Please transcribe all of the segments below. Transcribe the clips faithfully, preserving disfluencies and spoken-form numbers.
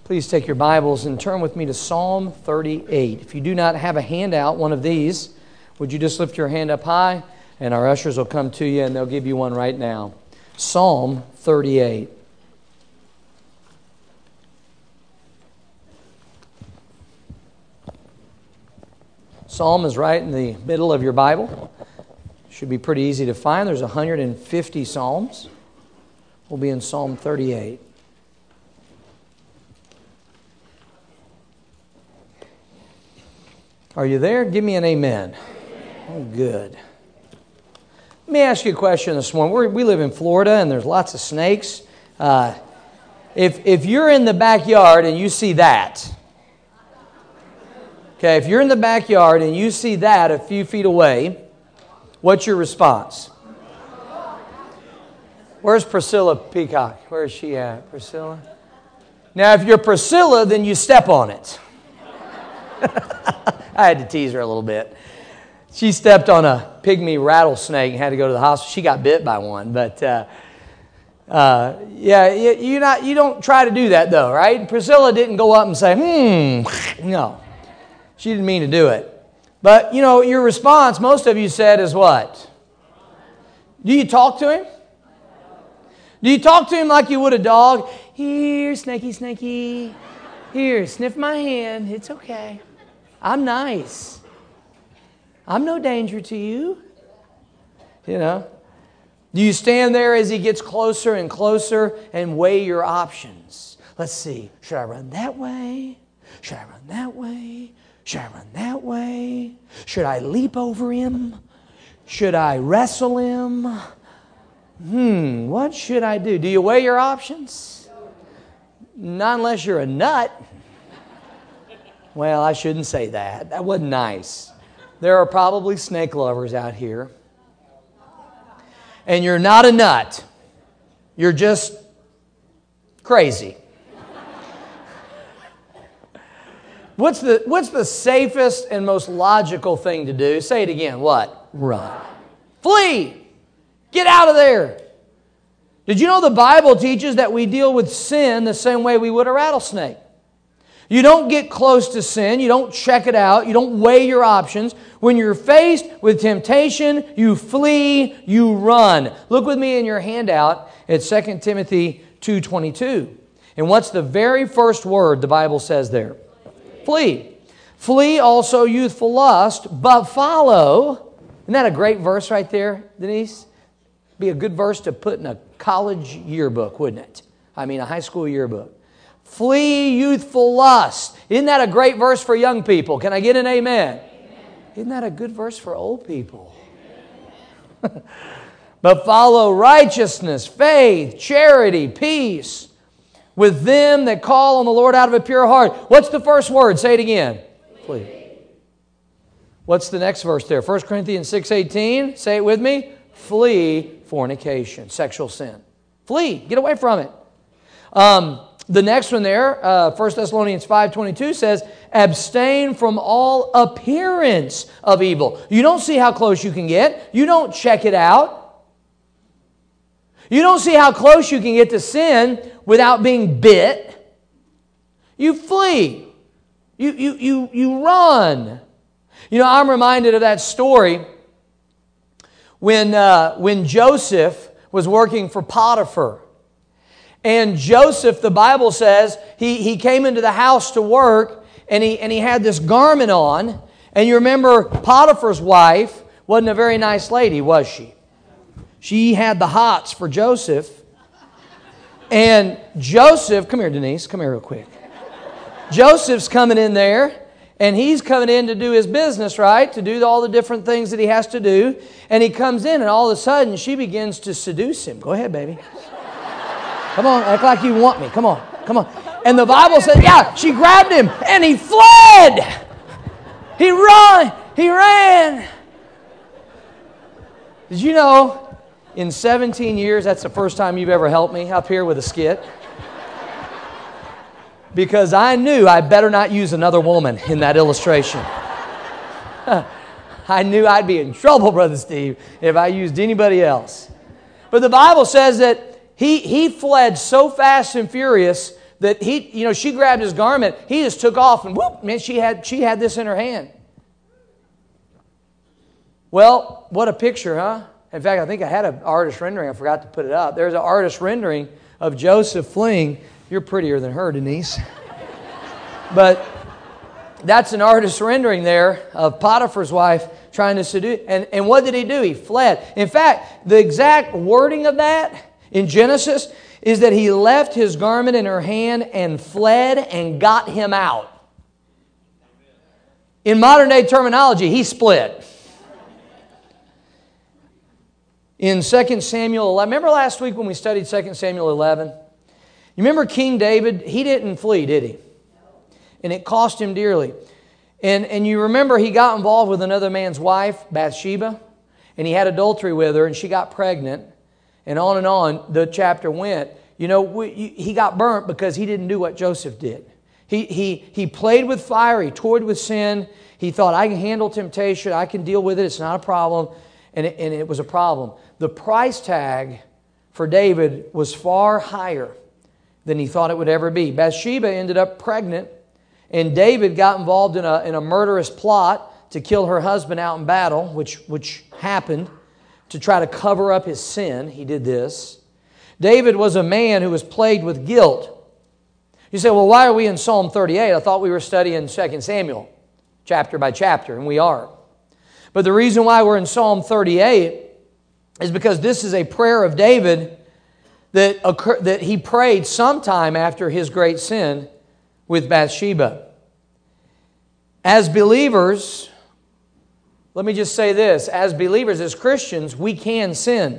Please take your Bibles and turn with me to Psalm thirty-eight. If you do not have a handout, one of these, would you just lift your hand up high, and our ushers will come to you and they'll give you one right now. Psalm thirty-eight. Psalm is right in the middle of your Bible. Should be pretty easy to find. There's one hundred fifty Psalms. We'll be in Psalm thirty-eight. Are you there? Give me an amen. Oh, good. Let me ask you a question this morning. We're, we live in Florida, and there's lots of snakes. Uh, if if you're in the backyard and you see that, okay, if you're in the backyard and you see that a few feet away, what's your response? Where's Priscilla Peacock? Where is she at? Priscilla? Now, if you're Priscilla, then you step on it. I had to tease her a little bit. She stepped on a pygmy rattlesnake and had to go to the hospital. She got bit by one, but uh, uh, yeah, you, you not you don't try to do that though, right? Priscilla didn't go up and say, "Hmm." No, she didn't mean to do it. But you know, your response, most of you said, is what? Do you talk to him? Do you talk to him like you would a dog? Here, snaky, snaky. Here, sniff my hand. It's okay. I'm nice. I'm no danger to you. You know. Do you stand there as he gets closer and closer and weigh your options? Let's see. Should I run that way? Should I run that way? Should I run that way? Should I leap over him? Should I wrestle him? Hmm, what should I do? Do you weigh your options? Not unless you're a nut. Well, I shouldn't say that. That wasn't nice. There are probably snake lovers out here. And you're not a nut. You're just crazy. What's the, what's the safest and most logical thing to do? Say it again. What? Run. Flee. Get out of there. Did you know the Bible teaches that we deal with sin the same way we would a rattlesnake? You don't get close to sin. You don't check it out. You don't weigh your options. When you're faced with temptation, you flee, you run. Look with me in your handout at Second Timothy two twenty-two. And what's the very first word the Bible says there? Flee. Flee also youthful lust, but follow. Isn't that a great verse right there, Denise? Be a good verse to put in a college yearbook, wouldn't it? I mean, a high school yearbook. Flee youthful lust. Isn't that a great verse for young people? Can I get an amen? Amen. Isn't that a good verse for old people? But follow righteousness, faith, charity, peace with them that call on the Lord out of a pure heart. What's the first word? Say it again. Flee. Flee. What's the next verse there? First Corinthians six eighteen. Say it with me. Flee fornication, sexual sin. Flee. Get away from it. Um... The next one there, uh, First Thessalonians five twenty-two says, abstain from all appearance of evil. You don't see how close you can get. You don't check it out. You don't see how close you can get to sin without being bit. You flee. You, you, you, you run. You know, I'm reminded of that story when, uh, when Joseph was working for Potiphar. And Joseph, the Bible says, he, he came into the house to work, and he, and he had this garment on. And you remember Potiphar's wife wasn't a very nice lady, was she? She had the hots for Joseph. And Joseph, come here, Denise, come here real quick. Joseph's coming in there, and he's coming in to do his business, right? To do all the different things that he has to do. And he comes in, and all of a sudden, she begins to seduce him. Go ahead, baby. Come on, act like you want me. Come on, come on. And the Bible says, yeah, she grabbed him and he fled. He run, he ran. Did you know in seventeen years, that's the first time you've ever helped me up here with a skit? Because I knew I better not use another woman in that illustration. I knew I'd be in trouble, Brother Steve, if I used anybody else. But the Bible says that He, he fled so fast and furious that he, you know, she grabbed his garment, he just took off and whoop, man, she had, she had this in her hand. Well, what a picture, huh? In fact, I think I had an artist rendering. I forgot to put it up. There's an artist rendering of Joseph fleeing. You're prettier than her, Denise. But that's an artist rendering there of Potiphar's wife trying to seduce. And, and what did he do? He fled. In fact, the exact wording of that in Genesis is that he left his garment in her hand and fled and got him out. In modern day terminology, he split. In Second Samuel eleven, remember last week when we studied Second Samuel eleven? You remember King David? He didn't flee, did he? And it cost him dearly. And, and you remember he got involved with another man's wife, Bathsheba, and he had adultery with her, and she got pregnant. And on and on the chapter went. You know, we, he got burnt because he didn't do what Joseph did. He, he, he played with fire. He toyed with sin. He thought, I can handle temptation. I can deal with it. It's not a problem. And it, and it was a problem. The price tag for David was far higher than he thought it would ever be. Bathsheba ended up pregnant, and David got involved in a, in a murderous plot to kill her husband out in battle, which, which happened, to try to cover up his sin. He did this. David was a man who was plagued with guilt. You say, well, why are we in Psalm thirty-eight? I thought we were studying Second Samuel, chapter by chapter, and we are. But the reason why we're in Psalm thirty-eight is because this is a prayer of David that, occur, that he prayed sometime after his great sin with Bathsheba. As believers, let me just say this. As believers, as Christians, we can sin.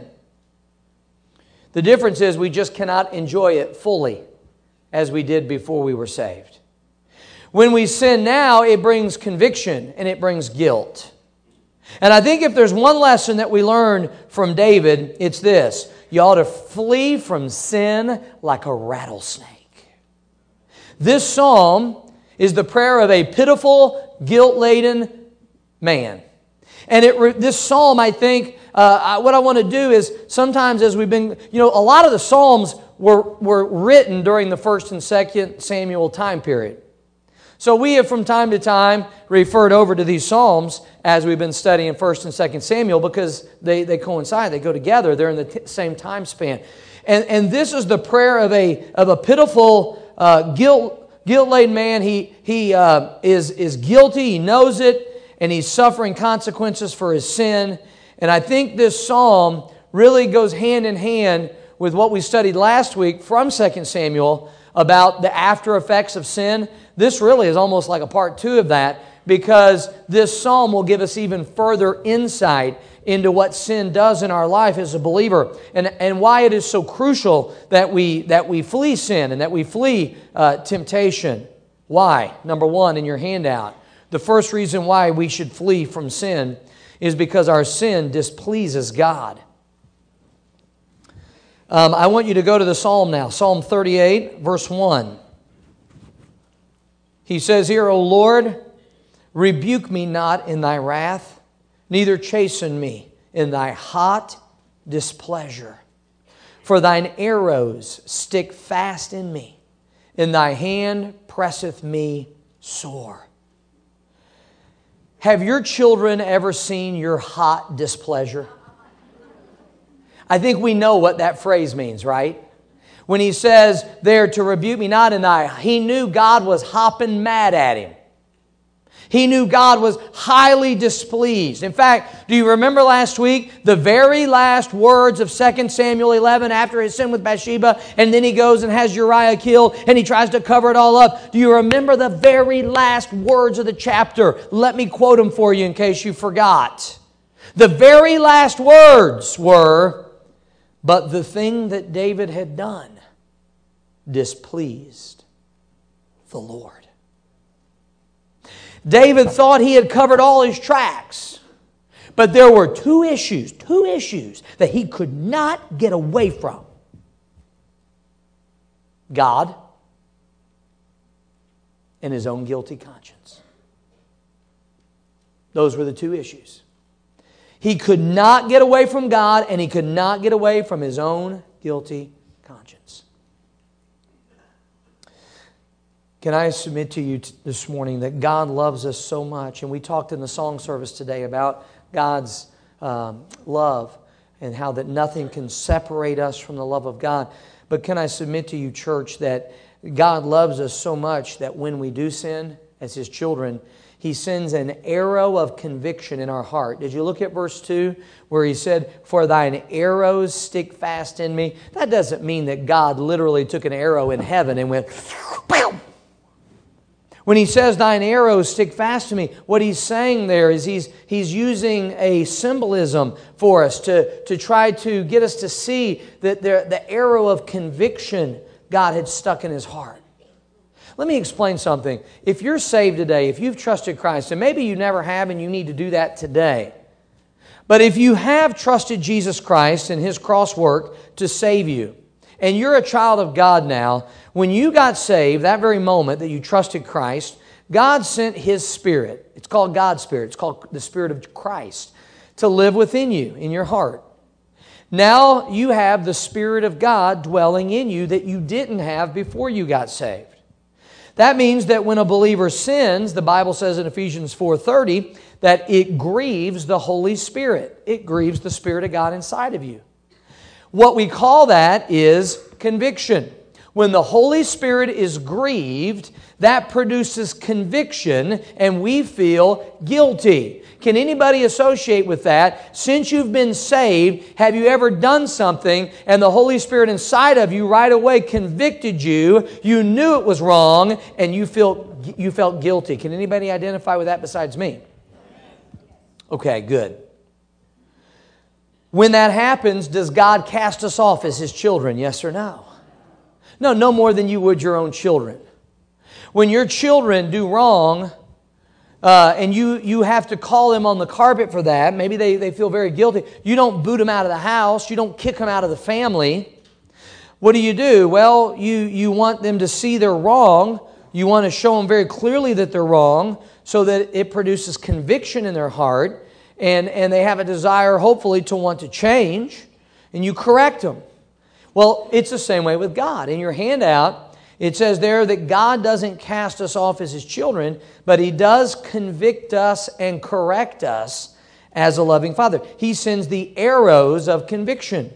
The difference is we just cannot enjoy it fully as we did before we were saved. When we sin now, it brings conviction and it brings guilt. And I think if there's one lesson that we learn from David, it's this. You ought to flee from sin like a rattlesnake. This psalm is the prayer of a pitiful, guilt-laden man. And it, this psalm, I think, uh, I, what I want to do is sometimes as we've been, you know, a lot of the psalms were, were written during the first and second Samuel time period. So we have from time to time referred over to these Psalms as we've been studying First and Second Samuel because they, they coincide, they go together, they're in the t- same time span. And, and this is the prayer of a, of a pitiful, uh, guilt, guilt-laden man. He, he uh, is, is guilty, he knows it, and he's suffering consequences for his sin. And I think this Psalm really goes hand in hand with what we studied last week from Second Samuel about the after effects of sin. This really is almost like a part two of that because this psalm will give us even further insight into what sin does in our life as a believer and, and why it is so crucial that we, that we flee sin and that we flee uh, temptation. Why? Number one in your handout. The first reason why we should flee from sin is because our sin displeases God. Um, I want you to go to the psalm now. Psalm thirty-eight, verse one. He says here, O Lord, rebuke me not in thy wrath, neither chasten me in thy hot displeasure. For thine arrows stick fast in me, and thy hand presseth me sore. Have your children ever seen your hot displeasure? I think we know what that phrase means, right? When he says there to rebuke me not in thy, he knew God was hopping mad at him. He knew God was highly displeased. In fact, do you remember last week the very last words of Second Samuel eleven after his sin with Bathsheba, and then he goes and has Uriah killed and he tries to cover it all up? Do you remember the very last words of the chapter? Let me quote them for you in case you forgot. The very last words were, but the thing that David had done displeased the Lord. David thought he had covered all his tracks. But there were two issues, two issues that he could not get away from. God and his own guilty conscience. Those were the two issues. He could not get away from God and he could not get away from his own guilty conscience. Can I submit to you t- this morning that God loves us so much? And we talked in the song service today about God's um, love and how that nothing can separate us from the love of God. But can I submit to you, church, that God loves us so much that when we do sin as His children, He sends an arrow of conviction in our heart. Did you look at verse two where He said, "For thine arrows stick fast in me"? That doesn't mean that God literally took an arrow in heaven and went, "Pow!" When He says, "thine arrows stick fast to me," what He's saying there is He's, he's using a symbolism for us to, to try to get us to see that the, the arrow of conviction God had stuck in His heart. Let me explain something. If you're saved today, if you've trusted Christ, and maybe you never have and you need to do that today, but if you have trusted Jesus Christ and His cross work to save you, and you're a child of God now, when you got saved, that very moment that you trusted Christ, God sent His Spirit. It's called God's Spirit. It's called the Spirit of Christ to live within you, in your heart. Now you have the Spirit of God dwelling in you that you didn't have before you got saved. That means that when a believer sins, the Bible says in Ephesians four thirty, that it grieves the Holy Spirit. It grieves the Spirit of God inside of you. What we call that is conviction. When the Holy Spirit is grieved, that produces conviction and we feel guilty. Can anybody associate with that? Since you've been saved, have you ever done something and the Holy Spirit inside of you right away convicted you, you knew it was wrong, and you feel, you felt guilty? Can anybody identify with that besides me? Okay, good. When that happens, does God cast us off as His children? Yes or no? No, no more than you would your own children. When your children do wrong, uh, and you, you have to call them on the carpet for that, maybe they, they feel very guilty, you don't boot them out of the house, you don't kick them out of the family. What do you do? Well, you, you want them to see they're wrong. You want to show them very clearly that they're wrong so that it produces conviction in their heart. And, and they have a desire, hopefully, to want to change, and you correct them. Well, it's the same way with God. In your handout, it says there that God doesn't cast us off as His children, but He does convict us and correct us as a loving Father. He sends the arrows of conviction.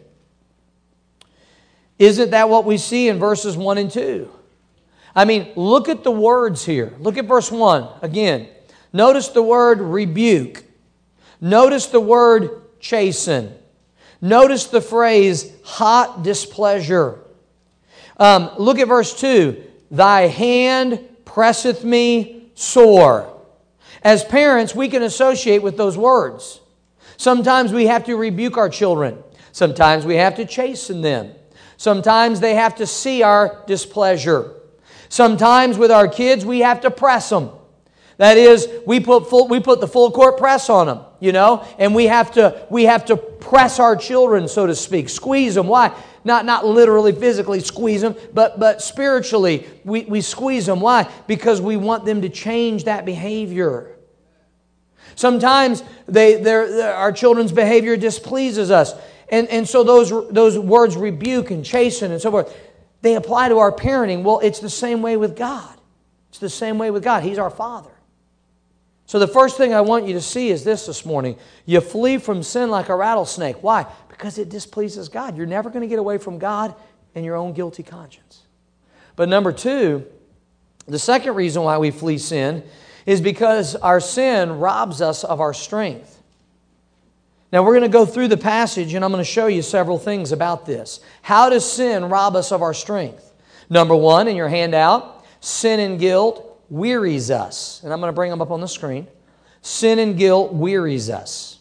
Isn't that what we see in verses one and two? I mean, look at the words here. Look at verse one again. Notice the word rebuke. Notice the word chasten. Notice the phrase hot displeasure. Um, look at verse two. Thy hand presseth me sore. As parents, we can associate with those words. Sometimes we have to rebuke our children. Sometimes we have to chasten them. Sometimes they have to see our displeasure. Sometimes with our kids, we have to press them. That is, we put full, we put the full court press on them, you know, and we have to we have to press our children, so to speak, squeeze them. Why? Not not literally, physically squeeze them, but but spiritually we, we squeeze them. Why? Because we want them to change that behavior. Sometimes they their our children's behavior displeases us, and and so those those words rebuke and chasten and so forth, they apply to our parenting. Well, it's the same way with God. It's the same way with God. He's our Father. So the first thing I want you to see is this this morning. You flee from sin like a rattlesnake. Why? Because it displeases God. You're never going to get away from God and your own guilty conscience. But number two, the second reason why we flee sin is because our sin robs us of our strength. Now we're going to go through the passage and I'm going to show you several things about this. How does sin rob us of our strength? Number one, in your handout, sin and guilt wearies us. And I'm going to bring them up on the screen. Sin and guilt wearies us.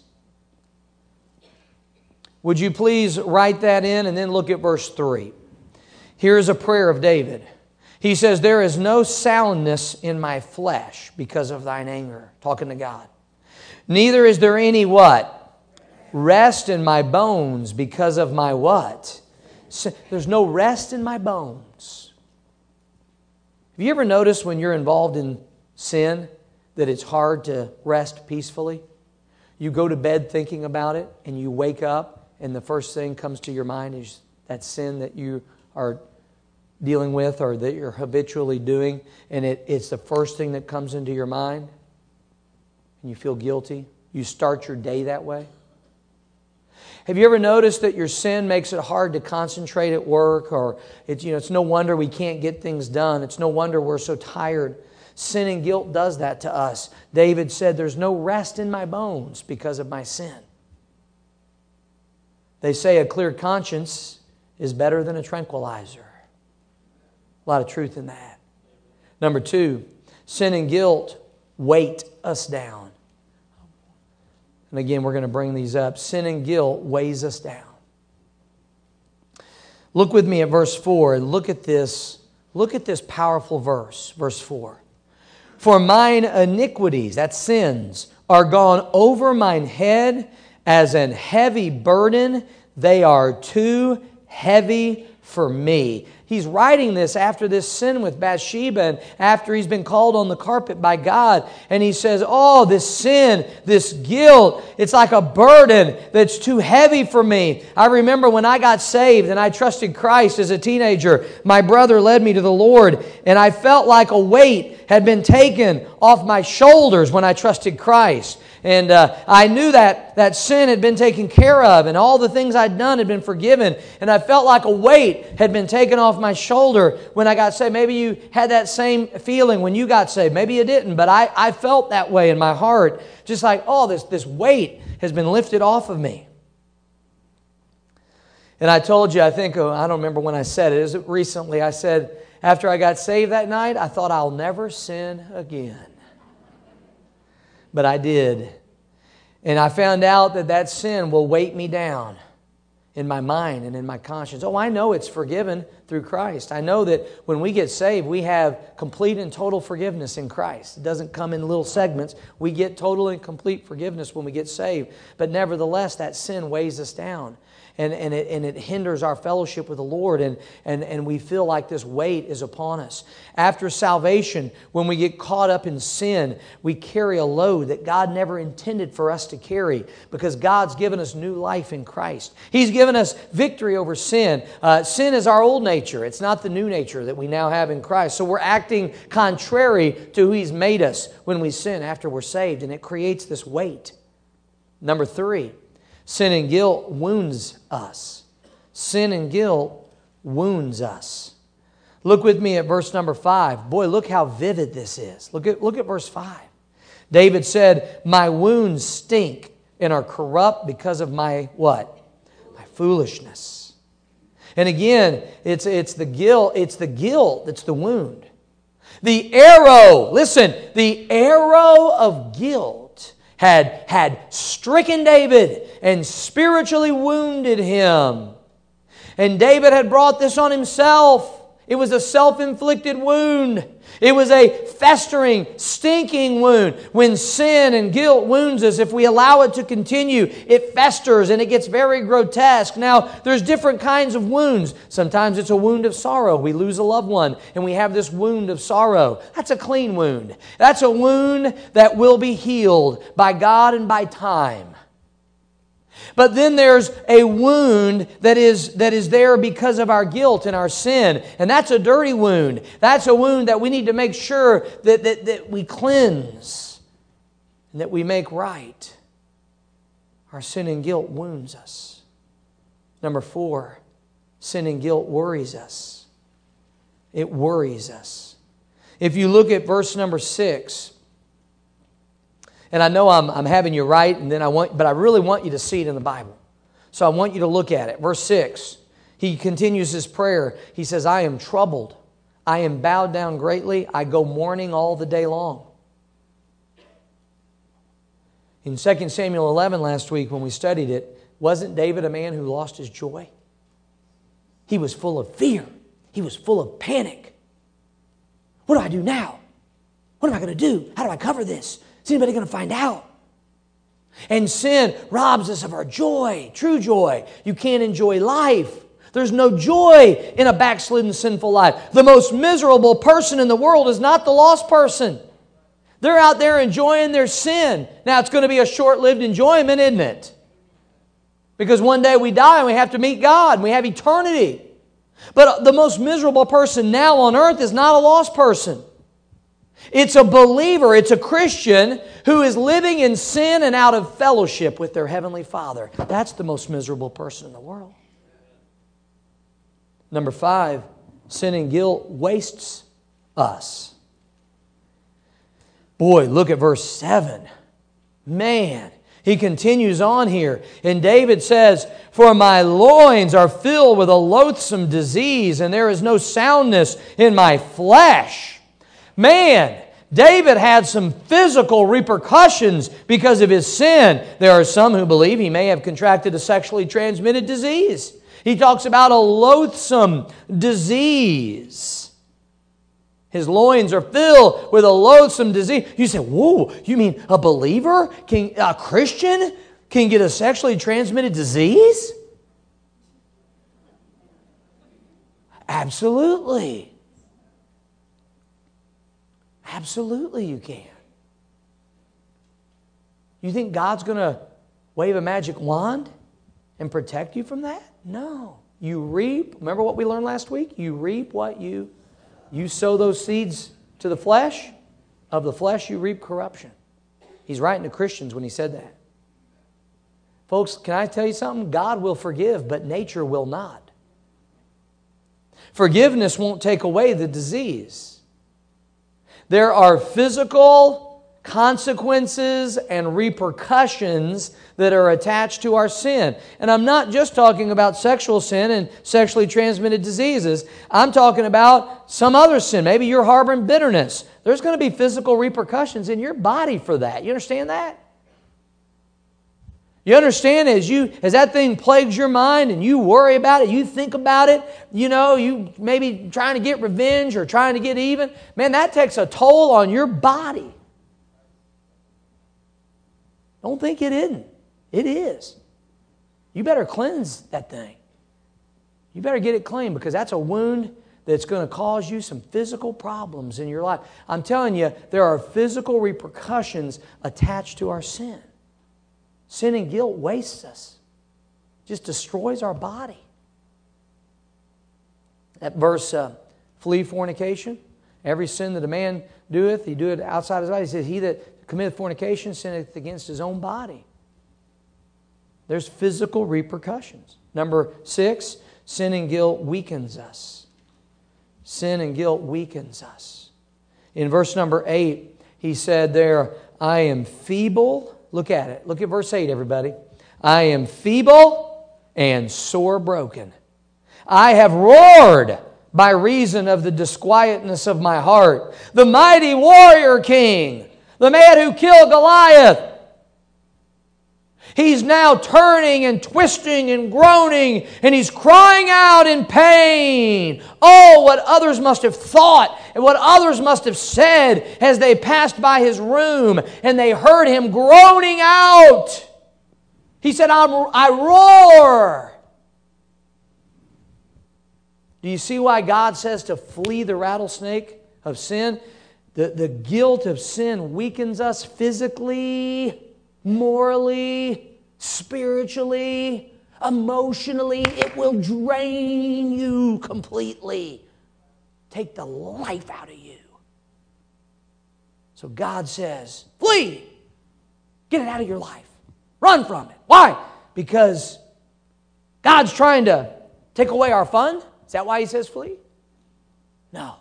Would you please write that in and then look at verse three. Here's a prayer of David. He says, there is no soundness in my flesh because of thine anger. Talking to God. Neither is there any what? Rest in my bones because of my what? There's no rest in my bones. Have you ever noticed when you're involved in sin that it's hard to rest peacefully? You go to bed thinking about it and you wake up and the first thing comes to your mind is that sin that you are dealing with or that you're habitually doing, and it, it's the first thing that comes into your mind, and you feel guilty? You start your day that way? Have you ever noticed that your sin makes it hard to concentrate at work, or it's, you know, it's no wonder we can't get things done. It's no wonder we're so tired. Sin and guilt does that to us. David said, there's no rest in my bones because of my sin. They say a clear conscience is better than a tranquilizer. A lot of truth in that. Number two, sin and guilt weight us down. And again, we're going to bring these up. Sin and guilt weighs us down. Look with me at verse four and look at this. Look at this powerful verse, verse four. For mine iniquities, that's sins, are gone over mine head as an heavy burden. They are too heavy for me. He's writing this after this sin with Bathsheba and after he's been called on the carpet by God. And he says, oh, this sin, this guilt, it's like a burden that's too heavy for me. I remember when I got saved and I trusted Christ as a teenager, my brother led me to the Lord, and I felt like a weight had been taken off my shoulders when I trusted Christ. And uh, I knew that that sin had been taken care of and all the things I'd done had been forgiven. And I felt like a weight had been taken off my shoulder when I got saved. Maybe you had that same feeling when you got saved. Maybe you didn't, but I, I felt that way in my heart. Just like, oh, this, this weight has been lifted off of me. And I told you, I think, oh, I don't remember when I said it. Is it recently? I said, after I got saved that night, I thought I'll never sin again. But I did. And I found out that that sin will weight me down in my mind and in my conscience. Oh, I know it's forgiven through Christ. I know that when we get saved, we have complete and total forgiveness in Christ. It doesn't come in little segments. We get total and complete forgiveness when we get saved. But nevertheless, that sin weighs us down. And, and, it, and it hinders our fellowship with the Lord, and, and, and we feel like this weight is upon us. After salvation, when we get caught up in sin, we carry a load that God never intended for us to carry, because God's given us new life in Christ. He's given us victory over sin. Uh, sin is our old nature. It's not the new nature that we now have in Christ. So we're acting contrary to who He's made us when we sin after we're saved, and it creates this weight. Number three, sin and guilt wounds us. Sin and guilt wounds us. Look with me at verse number five. Boy, look how vivid this is. Look at, look at verse five. David said, my wounds stink and are corrupt because of my what? My foolishness. And again, it's, it's the guilt, it's the guilt that's the wound. The arrow, listen, the arrow of guilt had, had stricken David and spiritually wounded him. And David had brought this on himself. It was a self-inflicted wound. It was a festering, stinking wound. When sin and guilt wounds us, if we allow it to continue, it festers and it gets very grotesque. Now, there's different kinds of wounds. Sometimes it's a wound of sorrow. We lose a loved one and we have this wound of sorrow. That's a clean wound. That's a wound that will be healed by God and by time. But then there's a wound that is, that is there because of our guilt and our sin. And that's a dirty wound. That's a wound that we need to make sure that, that, that we cleanse and that we make right. Our sin and guilt wounds us. Number four, sin and guilt worries us. It worries us. If you look at verse number six, and I know I'm, I'm having you right, and then I want, but I really want you to see it in the Bible. So I want you to look at it. Verse six, he continues his prayer. He says, I am troubled. I am bowed down greatly. I go mourning all the day long. In Second Samuel eleven last week when we studied it, wasn't David a man who lost his joy? He was full of fear. He was full of panic. What do I do now? What am I going to do? How do I cover this? Is anybody going to find out? And sin robs us of our joy, true joy. You can't enjoy life. There's no joy in a backslidden, sinful life. The most miserable person in the world is not the lost person. They're out there enjoying their sin. Now, it's going to be a short-lived enjoyment, isn't it? Because one day we die and we have to meet God and we have eternity. But the most miserable person now on earth is not a lost person. It's a believer, it's a Christian who is living in sin and out of fellowship with their Heavenly Father. That's the most miserable person in the world. Number five, sin and guilt wastes us. Boy, look at verse seven. Man, he continues on here. And David says, "For my loins are filled with a loathsome disease, and there is no soundness in my flesh." Man, David had some physical repercussions because of his sin. There are some who believe he may have contracted a sexually transmitted disease. He talks about a loathsome disease. His loins are filled with a loathsome disease. You say, whoa, you mean a believer, can, a Christian can get a sexually transmitted disease? Absolutely. Absolutely you can. You think God's going to wave a magic wand and protect you from that? No. You reap. Remember what we learned last week? You reap what you... You sow those seeds to the flesh. Of the flesh you reap corruption. He's writing to Christians when he said that. Folks, can I tell you something? God will forgive, but nature will not. Forgiveness won't take away the disease. There are physical consequences and repercussions that are attached to our sin. And I'm not just talking about sexual sin and sexually transmitted diseases. I'm talking about some other sin. Maybe you're harboring bitterness. There's going to be physical repercussions in your body for that. You understand that? You understand as you as that thing plagues your mind and you worry about it, you think about it, you know, you maybe trying to get revenge or trying to get even, man, that takes a toll on your body. Don't think it isn't. It is. You better cleanse that thing. You better get it clean because that's a wound that's going to cause you some physical problems in your life. I'm telling you, there are physical repercussions attached to our sin. Sin and guilt wastes us. Just destroys our body. That verse, uh, flee fornication. Every sin that a man doeth, he doeth outside his body. He says, he that committeth fornication sinneth against his own body. There's physical repercussions. Number six, sin and guilt weakens us. Sin and guilt weakens us. In verse number eight, he said there, I am feeble. Look at it. Look at verse eight, everybody. I am feeble and sore broken. I have roared by reason of the disquietness of my heart. The mighty warrior king, the man who killed Goliath, he's now turning and twisting and groaning, and he's crying out in pain. Oh, what others must have thought and what others must have said as they passed by his room and they heard him groaning out. He said, I'm, I roar. Do you see why God says to flee the rattlesnake of sin? The, the guilt of sin weakens us physically, morally, spiritually, emotionally. It will drain you completely. Take the life out of you. So God says, flee. Get it out of your life. Run from it. Why? Because God's trying to take away our fun? Is that why He says flee? No.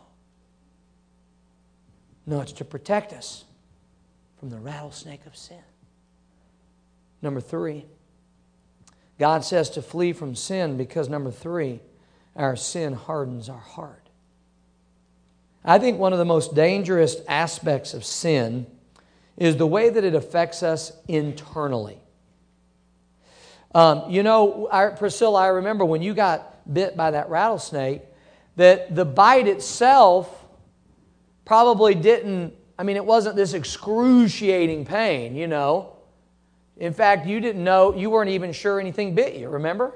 No, it's to protect us from the rattlesnake of sin. Number three, God says to flee from sin because, number three, our sin hardens our heart. I think one of the most dangerous aspects of sin is the way that it affects us internally. Um, you know, I, Priscilla, I remember when you got bit by that rattlesnake, that the bite itself probably didn't, I mean, it wasn't this excruciating pain, you know. In fact, you didn't know, you weren't even sure anything bit you, remember?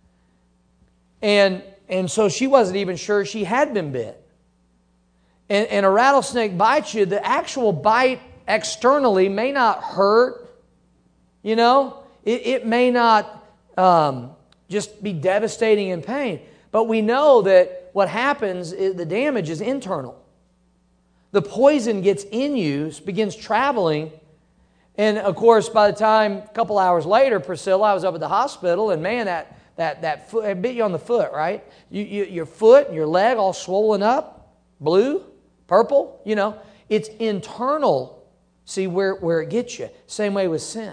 And, and so she wasn't even sure she had been bit. And, and a rattlesnake bites you, the actual bite externally may not hurt, you know. It, it may not um, just be devastating in pain. But we know that what happens, is the damage is internal. The poison gets in you, begins traveling. And of course, by the time, a couple hours later, Priscilla, I was up at the hospital, and man, that that that foot, it bit you on the foot, right? You, you, your foot and your leg all swollen up, blue, purple, you know. It's internal, see, where, where it gets you. Same way with sin.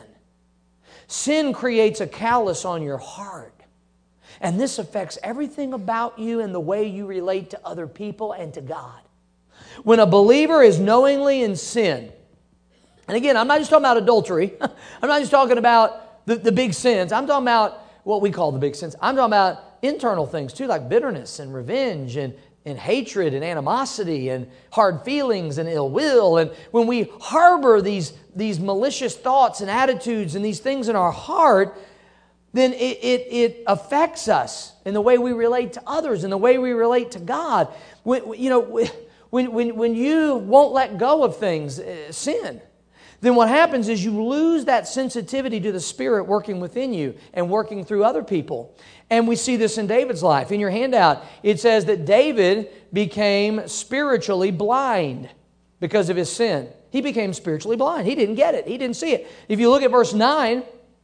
Sin creates a callus on your heart. And this affects everything about you and the way you relate to other people and to God. When a believer is knowingly in sin, and again, I'm not just talking about adultery. I'm not just talking about the, the big sins. I'm talking about what we call the big sins. I'm talking about internal things too, like bitterness and revenge and, and hatred and animosity and hard feelings and ill will. And when we harbor these, these malicious thoughts and attitudes and these things in our heart, then it, it, it affects us in the way we relate to others, in the way we relate to God. When, you know, when, when, when you won't let go of things, uh, sin, then what happens is you lose that sensitivity to the Spirit working within you and working through other people. And we see this in David's life. In your handout, it says that David became spiritually blind because of his sin. He became spiritually blind. He didn't get it. He didn't see it. If you look at verse nine,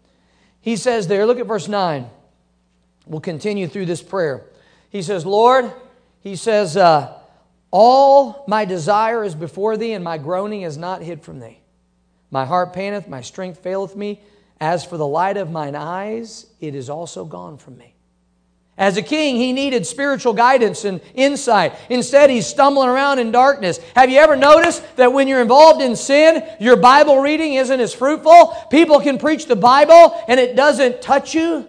he says there, look at verse nine. We'll continue through this prayer. He says, Lord, he says, uh, all my desire is before Thee, and my groaning is not hid from Thee. My heart panteth, my strength faileth me. As for the light of mine eyes, it is also gone from me. As a king, he needed spiritual guidance and insight. Instead, he's stumbling around in darkness. Have you ever noticed that when you're involved in sin, your Bible reading isn't as fruitful? People can preach the Bible and it doesn't touch you.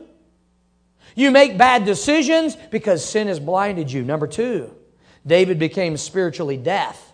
You make bad decisions because sin has blinded you. Number two, David became spiritually deaf.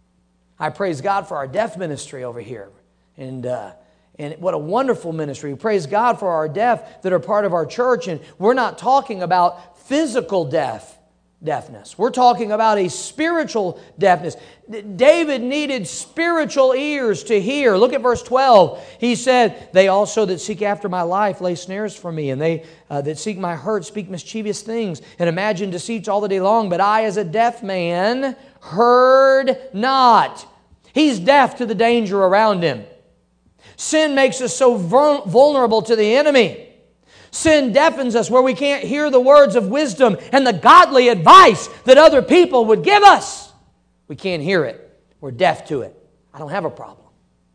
I praise God for our deaf ministry over here. And uh, and what a wonderful ministry. We praise God for our deaf that are part of our church. And we're not talking about physical deaf, deafness. We're talking about a spiritual deafness. David needed spiritual ears to hear. Look at verse twelve. He said, they also that seek after my life lay snares for me, and they uh, that seek my hurt speak mischievous things, and imagine deceits all the day long. But I, as a deaf man, heard not. He's deaf to the danger around him. Sin makes us so vulnerable to the enemy. Sin deafens us where we can't hear the words of wisdom and the godly advice that other people would give us. We can't hear it. We're deaf to it. I don't have a problem.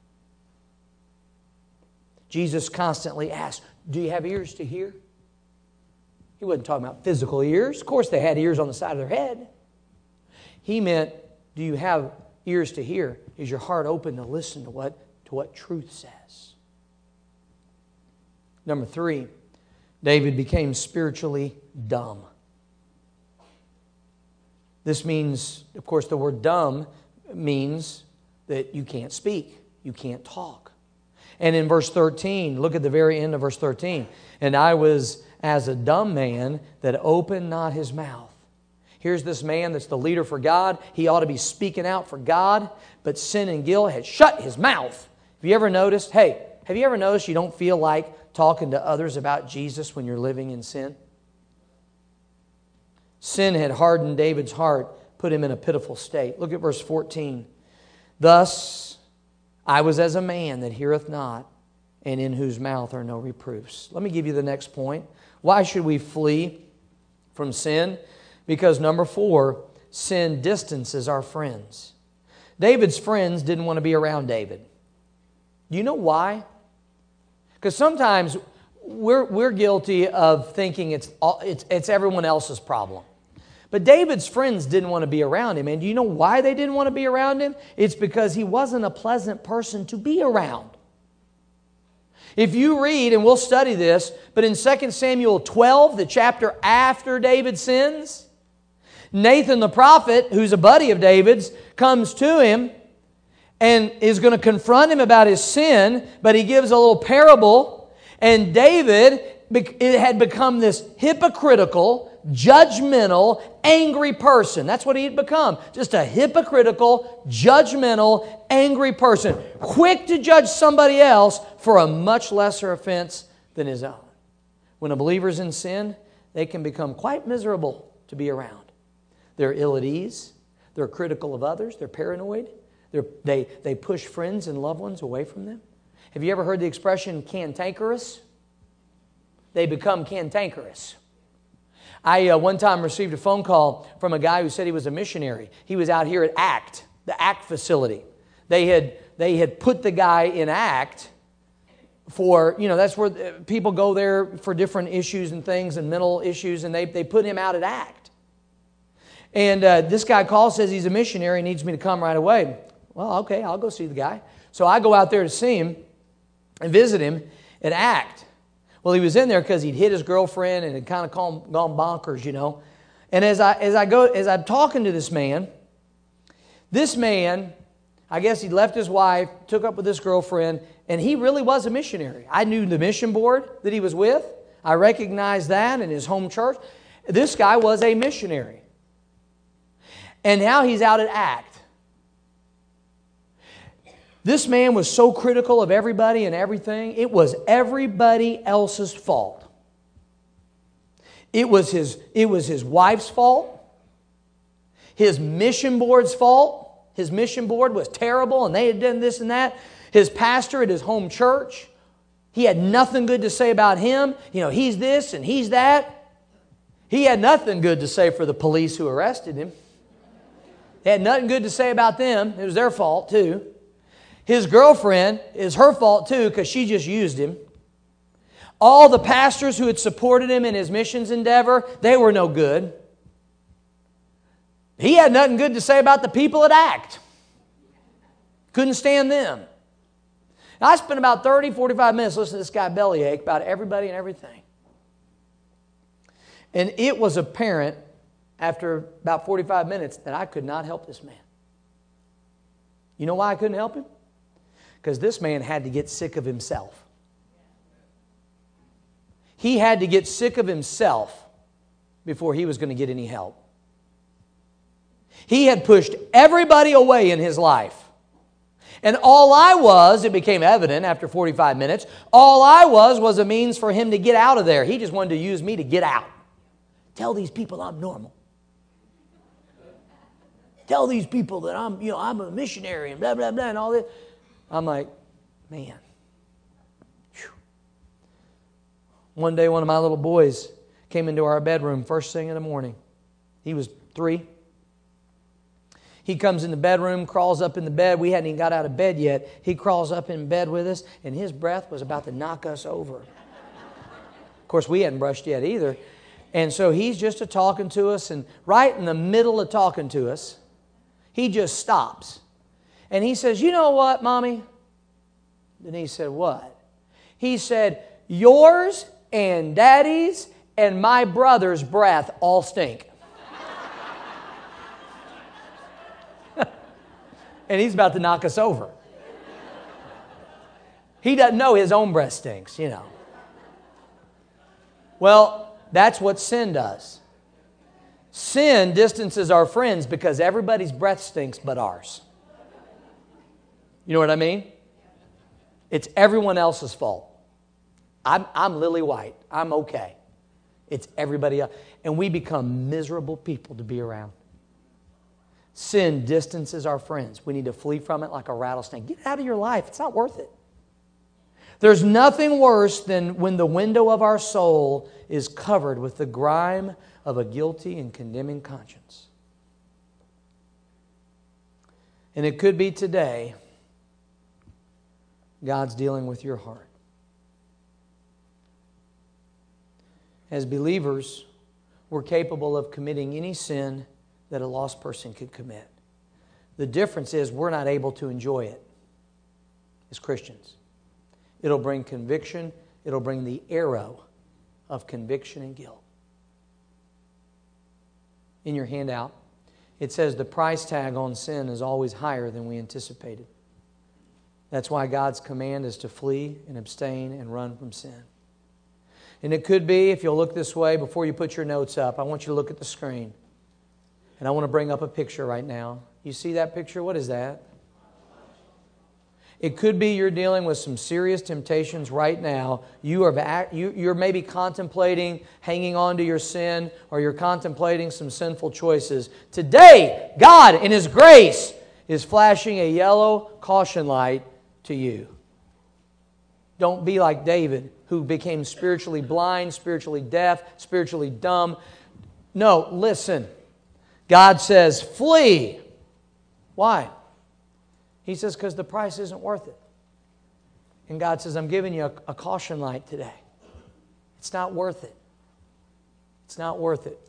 Jesus constantly asked, do you have ears to hear? He wasn't talking about physical ears. Of course they had ears on the side of their head. He meant, do you have ears to hear? Is your heart open to listen to what to what truth says? Number three, David became spiritually dumb. This means, of course, the word dumb means that you can't speak, you can't talk. And in verse thirteen, look at the very end of verse thirteen. And I was as a dumb man that opened not his mouth. Here's this man that's the leader for God. He ought to be speaking out for God, but sin and guilt had shut his mouth. Have you ever noticed, hey, have you ever noticed you don't feel like talking to others about Jesus when you're living in sin? Sin had hardened David's heart, put him in a pitiful state. Look at verse fourteen. Thus I was as a man that heareth not, and in whose mouth are no reproofs. Let me give you the next point. Why should we flee from sin? Because number four, sin distances our friends. David's friends didn't want to be around David. Do you know why? Because sometimes we're, we're guilty of thinking it's, all, it's, it's everyone else's problem. But David's friends didn't want to be around him. And do you know why they didn't want to be around him? It's because he wasn't a pleasant person to be around. If you read, and we'll study this, but in Second Samuel twelve, the chapter after David sins, Nathan the prophet, who's a buddy of David's, comes to him and is going to confront him about his sin, but he gives a little parable. And David it had become this hypocritical, judgmental, angry person. That's what he had become. Just a hypocritical, judgmental, angry person. Quick to judge somebody else for a much lesser offense than his own. When a believer's in sin, they can become quite miserable. to be around. They're ill at ease. They're critical of others. They're paranoid. They're, they, they push friends and loved ones away from them. Have you ever heard the expression cantankerous? They become cantankerous. I uh, one time received a phone call from a guy who said he was a missionary. He was out here at ACT, the ACT facility. They had, they had put the guy in ACT for, you know, that's where people go there for different issues and things and mental issues, and they, they put him out at ACT. And uh, this guy calls, says he's a missionary, needs me to come right away. Well, okay, I'll go see the guy. So I go out there to see him and visit him at ACT. Well, he was in there because he'd hit his girlfriend and had kind of gone, gone bonkers, you know. And as I as I go as I'm talking to this man, this man, I guess he'd left his wife, took up with this girlfriend, and he really was a missionary. I knew the mission board that he was with. I recognized that in his home church. This guy was a missionary. And now he's out at ACT. This man was so critical of everybody and everything. It was everybody else's fault. It was his, it was his wife's fault. His mission board's fault. His mission board was terrible and they had done this and that. His pastor at his home church, he had nothing good to say about him. You know, he's this and he's that. He had nothing good to say for the police who arrested him. They had nothing good to say about them. It was their fault too. His girlfriend is her fault too because she just used him. All the pastors who had supported him in his missions endeavor, they were no good. He had nothing good to say about the people at ACT. Couldn't stand them. Now, I spent about thirty, forty-five minutes listening to this guy bellyache about everybody and everything. And it was apparent after about forty-five minutes that I could not help this man. You know why I couldn't help him? Because this man had to get sick of himself. He had to get sick of himself before he was going to get any help. He had pushed everybody away in his life. And all I was, it became evident after forty-five minutes, all I was was a means for him to get out of there. He just wanted to use me to get out. Tell these people I'm normal. Tell these people that I'm, you know, I'm a missionary and blah, blah, blah, and all this. I'm like, man. Whew. One day, one of my little boys came into our bedroom first thing in the morning. He was three. He comes in the bedroom, crawls up in the bed. We hadn't even got out of bed yet. He crawls up in bed with us, and his breath was about to knock us over. Of course, we hadn't brushed yet either. And so he's just a talking to us, and right in the middle of talking to us, he just stops. And he says, you know what, Mommy? And he said, what? He said, yours and Daddy's and my brother's breath all stink. And he's about to knock us over. He doesn't know his own breath stinks, you know. Well, that's what sin does. Sin distances our friends because everybody's breath stinks but ours. You know what I mean? It's everyone else's fault. I'm, I'm Lily White. I'm okay. It's everybody else. And we become miserable people to be around. Sin distances our friends. We need to flee from it like a rattlesnake. Get it out of your life. It's not worth it. There's nothing worse than when the window of our soul is covered with the grime of a guilty and condemning conscience. And it could be today God's dealing with your heart. As believers, we're capable of committing any sin that a lost person could commit. The difference is we're not able to enjoy it as Christians. It'll bring conviction. It'll bring the arrow of conviction and guilt. In your handout, it says the price tag on sin is always higher than we anticipated. That's why God's command is to flee and abstain and run from sin. And it could be, if you'll look this way, before you put your notes up, I want you to look at the screen. And I want to bring up a picture right now. You see that picture? What is that? It could be you're dealing with some serious temptations right now. You are, you're maybe contemplating hanging on to your sin, or you're contemplating some sinful choices. Today, God, in His grace, is flashing a yellow caution light to you. Don't be like David, who became spiritually blind, spiritually deaf, spiritually dumb. No, listen. God says, flee. Why? He says, because the price isn't worth it. And God says, I'm giving you a, a caution light today. It's not worth it. It's not worth it.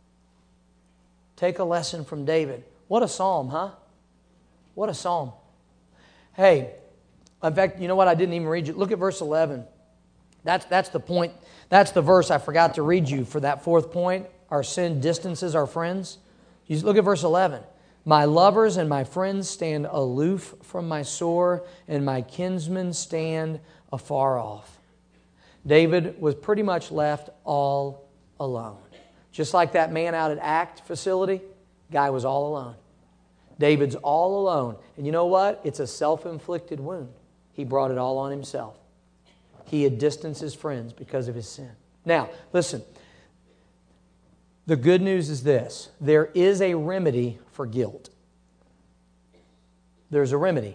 Take a lesson from David. What a psalm, huh? What a psalm. Hey, in fact, you know what? I didn't even read you. Look at verse eleven. That's, that's the point. That's the verse I forgot to read you for that fourth point. Our sin distances our friends. You look at verse eleven. My lovers and my friends stand aloof from my sore, and my kinsmen stand afar off. David was pretty much left all alone. Just like that man out at ACT facility, guy was all alone. David's all alone. And you know what? It's a self-inflicted wound. He brought it all on himself. He had distanced his friends because of his sin. Now, listen. The good news is this. There is a remedy for guilt. There's a remedy.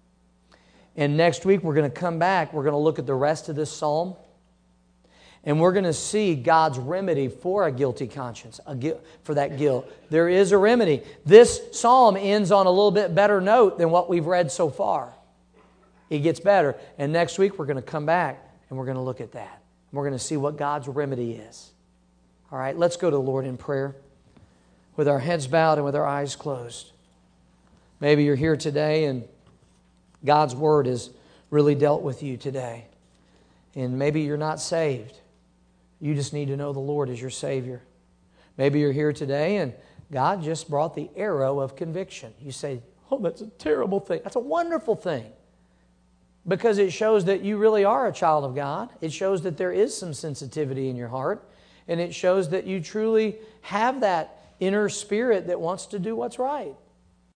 And next week we're going to come back. We're going to look at the rest of this psalm. And we're going to see God's remedy for a guilty conscience, a gu- for that guilt. There is a remedy. This psalm ends on a little bit better note than what we've read so far. It gets better. And next week we're going to come back and we're going to look at that. We're going to see what God's remedy is. All right, let's go to the Lord in prayer with our heads bowed and with our eyes closed. Maybe you're here today and God's Word has really dealt with you today. And maybe you're not saved. You just need to know the Lord as your Savior. Maybe you're here today and God just brought the arrow of conviction. You say, oh, that's a terrible thing. That's a wonderful thing. Because it shows that you really are a child of God. It shows that there is some sensitivity in your heart. And it shows that you truly have that inner spirit that wants to do what's right.